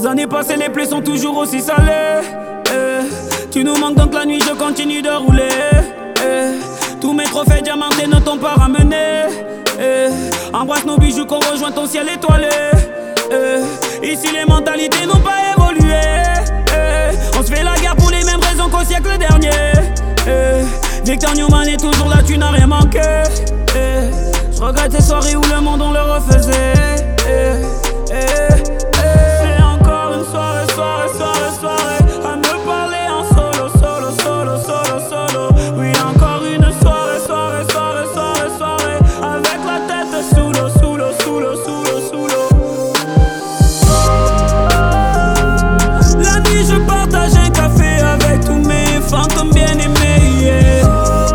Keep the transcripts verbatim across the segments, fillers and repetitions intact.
Les années passées, les plaies sont toujours aussi salées. Eh, tu nous manques donc la nuit, je continue de rouler. Eh, tous mes trophées diamantés ne t'ont pas ramené. Eh, embrasse nos bijoux qu'on rejoint ton ciel étoilé. Eh, ici les mentalités n'ont pas évolué. Eh, on se fait la guerre pour les mêmes raisons qu'au siècle dernier. Eh, Victor Newman est toujours là, tu n'as rien manqué. Eh, je regrette ces soirées où le monde on le refaisait. Eh, eh, eh. C'est encore une soirée, soirée, soirée, soirée à me parler en solo, solo, solo, solo, solo. Oui, encore une soirée, soirée, soirée, soirée, soirée avec la tête sous l'eau, sous l'eau, sous l'eau, sous l'eau, sous l'eau. La nuit je partage un café avec tous mes fantômes bien-aimés, yeah.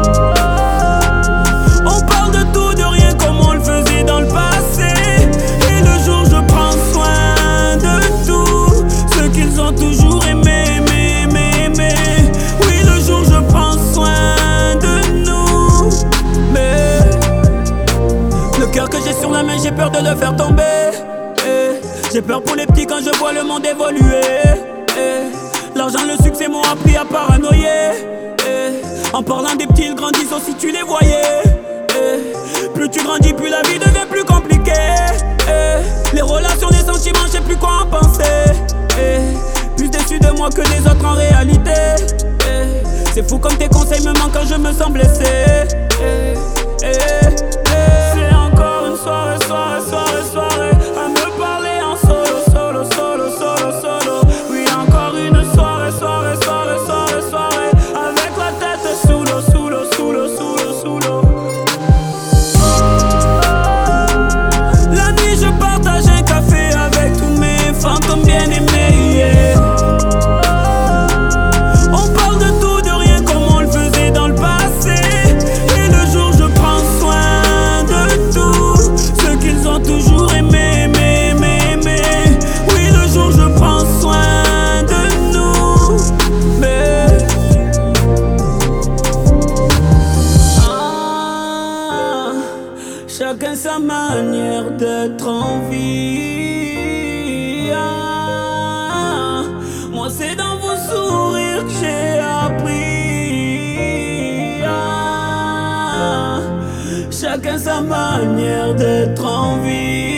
On parle de tout, de rien comme on le faisait dans le passé. Et le jour je prends soin de tout ce qu'ils ont toujours aimé, aimé, aimé, aimé. Oui, le jour je prends soin de nous. Mais le cœur que j'ai sur la main, j'ai peur de le faire tomber. Eh, j'ai peur pour les petits quand je vois le monde évoluer. Eh, l'argent, le succès m'ont appris à paranoïer. Eh, en parlant des petits, ils grandissent aussi, tu les voyais. Eh, plus tu grandis, plus la vie devient plus compliquée. Eh, les relations, les sentiments, je sais plus quoi en penser. Eh, plus déçu de moi que des autres en réalité. Eh, c'est fou comme tes conseils me manquent quand je me sens blessé. Eh, eh, eh. C'est encore une soirée, soirée, soirée, soirée à me parler en solo, solo, solo, solo, solo. Oui, encore une soirée, soirée, soirée, soirée, soirée avec la tête sous l'eau, sous l'eau, sous l'eau, sous l'eau, sous l'eau. La nuit je partage un café avec tous mes fantômes bien-aimés, yeah. On parle de tout, de rien comme on le faisait dans le passé. Et le jour je prends soin de tout ce qu'ils ont toujours aimé, aimé, aimé, aimé. Oui, le jour je prends soin de nous. Mais ah, chacun sa manière d'être en vie. Ah, moi c'est dans vos sourires que j'ai appris. Ah, chacun sa manière d'être en vie.